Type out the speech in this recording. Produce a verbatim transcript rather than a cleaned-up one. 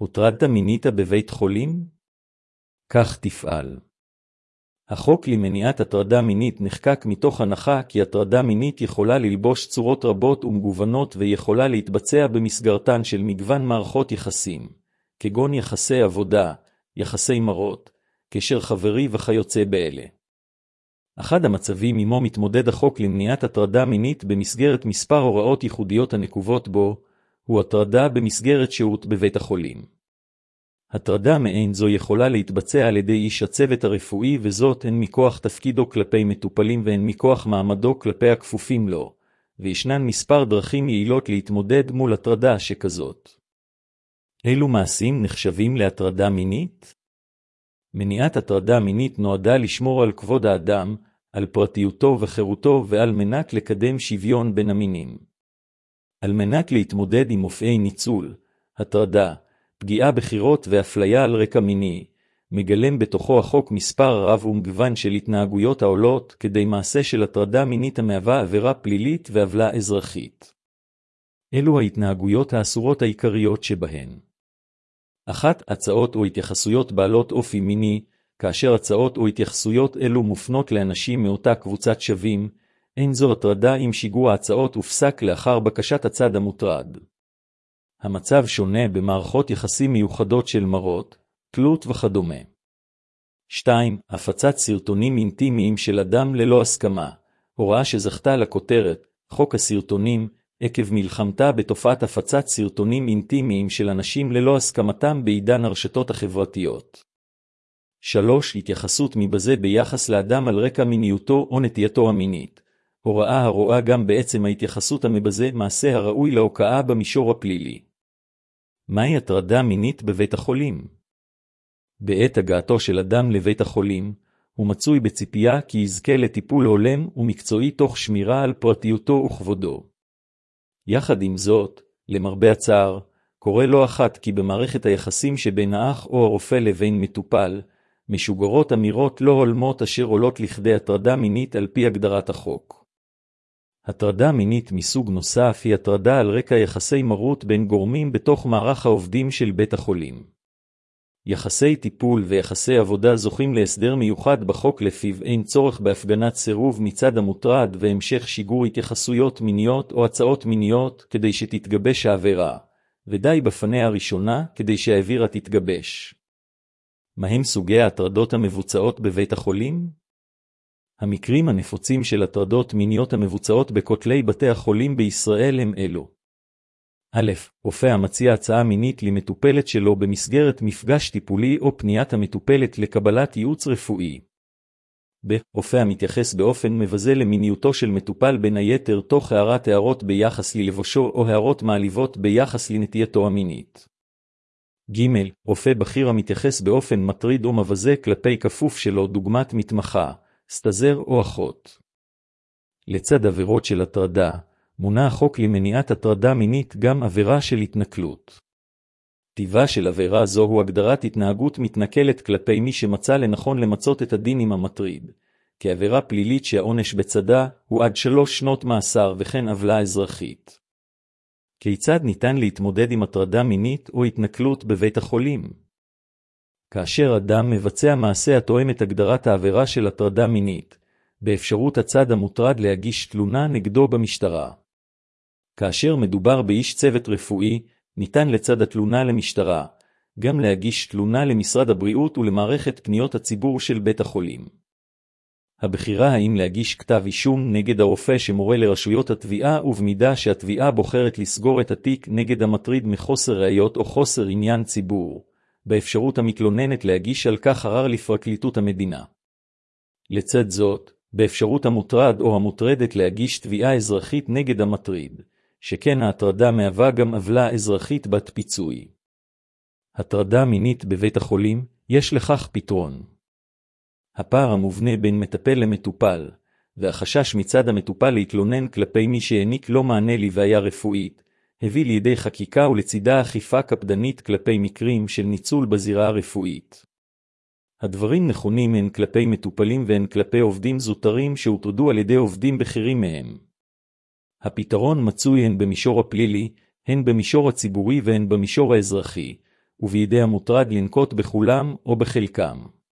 הוטרדת מינית בבית חולים? כך תפעל. החוק למניעת הטרדה מינית נחקק מתוך הנחה כי הטרדה מינית יכולה ללבוש צורות רבות ומגוונות ויכולה להתבצע במסגרתן של מגוון מערכות יחסים, כגון יחסי עבודה, יחסי מרות, קשר חברי וכיוצא באלה. אחד המצבים עמו מתמודד החוק למניעת הטרדה מינית במסגרת מספר הוראות ייחודיות הנקובות בו, הוא הטרדה במסגרת שהות בבית החולים. הטרדה מעין זו יכולה להתבצע על ידי איש הצוות הרפואי, וזאת הן מכוח תפקידו כלפי מטופלים והן מכוח מעמדו כלפי הכפופים לו, וישנן מספר דרכים יעילות להתמודד מול הטרדה שכזאת. אילו מעשים נחשבים להטרדה מינית? מניעת הטרדה מינית נועדה לשמור על כבוד האדם, על פרטיותו וחירותו ועל מנת לקדם שוויון בין המינים. על מנת להתמודד עם מופעי ניצול, הטרדה, פגיעה בחירות ואפליה על רקע מיני, מגלם בתוכו החוק מספר רב ומגוון של התנהגויות העולות כדי מעשה של הטרדה מינית המהווה עבירה פלילית ועוולה אזרחית. אלו ההתנהגויות האסורות העיקריות שבהן. אחת, הצעות או התייחסויות בעלות אופי מיני, כאשר הצעות או התייחסויות אלו מופנות לאנשים מאותה קבוצת שווים, אין זו הטרדה אם שיגוע ההצעות הופסק לאחר בקשת הצד המוטרד. המצב שונה במערכות יחסים מיוחדות של מרות, תלות וכדומה. שתיים. הפצת סרטונים אינטימיים של אדם ללא הסכמה, הוראה שזכתה לכותרת, חוק הסרטונים, עקב מלחמתה בתופעת הפצת סרטונים אינטימיים של אנשים ללא הסכמתם בעידן הרשתות החברתיות. שלוש. התייחסות מבזה ביחס לאדם על רקע מיניותו או נטייתו המינית, הוראה הרואה גם בעצם ההתייחסות המבזה מעשה הראוי להוקעה במישור הפלילי. מהי הטרדה מינית בבית החולים? בעת הגעתו של אדם לבית החולים, הוא מצוי בציפייה כי יזכה לטיפול הולם ומקצועי תוך שמירה על פרטיותו וכבודו. יחד עם זאת, למרבה הצער, קורה לא אחת כי במערכת היחסים שבין האח או הרופא לבין מטופל, משוגרות אמירות לא הולמות אשר עולות לכדי הטרדה מינית על פי הגדרת החוק. הטרדה מינית מסוג נוסף היא הטרדה על רקע יחסי מרות בין גורמים בתוך מערך העובדים של בית החולים. יחסי טיפול ויחסי עבודה זוכים להסדר מיוחד בחוק לפיו אין צורך בהפגנת סירוב מצד המוטרד והמשך שיגור התייחסויות מיניות או הצעות מיניות כדי שתתגבש העבירה, ודי בפניה הראשונה כדי שהעבירה תתגבש. מהם סוגי ההטרדות המבוצעות בבית החולים? המקרים הנפוצים של הטרדות מיניות המבוצעות בכותלי בתי החולים בישראל הם אלו. א', רופא המציע הצעה מינית למטופלת שלו במסגרת מפגש טיפולי או פניית המטופלת לקבלת ייעוץ רפואי. ב', רופא המתייחס באופן מבזה למיניותו של מטופל בין היתר תוך הערת הערות ביחס ללבושו או הערות מעליבות ביחס לנטייתו המינית. ג', רופא בכיר המתייחס באופן מטריד או מבזה כלפי כפוף שלו דוגמת מתמחה, סטזר או אחות. לצד עבירות של הטרדה, מונה החוק למניעת הטרדה מינית גם עבירה של התנכלות. טיבה של עבירה זו הוא הגדרת התנהגות מתנכלת כלפי מי שמצא לנכון למצות את הדין עם המטריד, כעבירה פלילית שהעונש בצדה הוא עד שלוש שנות מאסר וכן עוולה אזרחית. כיצד ניתן להתמודד עם הטרדה מינית או התנכלות בבית החולים? כאשר אדם מבצע מעשה התואם את הגדרת העבירה של הטרדה מינית, באפשרות הצד המוטרד להגיש תלונה נגדו במשטרה. כאשר מדובר באיש צוות רפואי, ניתן לצד התלונה למשטרה, גם להגיש תלונה למשרד הבריאות ולמערכת פניות הציבור של בית החולים. הבחירה האם להגיש כתב אישום נגד הרופא שמורה לרשויות התביעה ובמידה שהתביעה בוחרת לסגור את התיק נגד המטריד מחוסר ראיות או חוסר עניין ציבור, באפשרות המתלוננת להגיש על כך ערר לפרקליטות המדינה. לצד זאת, באפשרות המוטרד או המוטרדת להגיש תביעה אזרחית נגד המטריד, שכן ההטרדה מהווה גם עוולה אזרחית בת פיצוי. הטרדה מינית בבית החולים, יש לכך פתרון. הפער המובנה בין מטפל למטופל, והחשש מצד המטופל להתלונן כלפי מי שהעניק לא מענה לבעיה רפואית, הביא לידי חקיקה ולצידה אכיפה קפדנית כלפי מקרים של ניצול בזירה הרפואית. הדברים נכונים הן כלפי מטופלים והן כלפי עובדים זוטרים שהוטרדו על ידי עובדים בכירים מהם. הפתרון מצוי הן במישור הפלילי, הן במישור הציבורי והן במישור האזרחי, ובידי המוטרד לנקוט בכולם או בחלקם.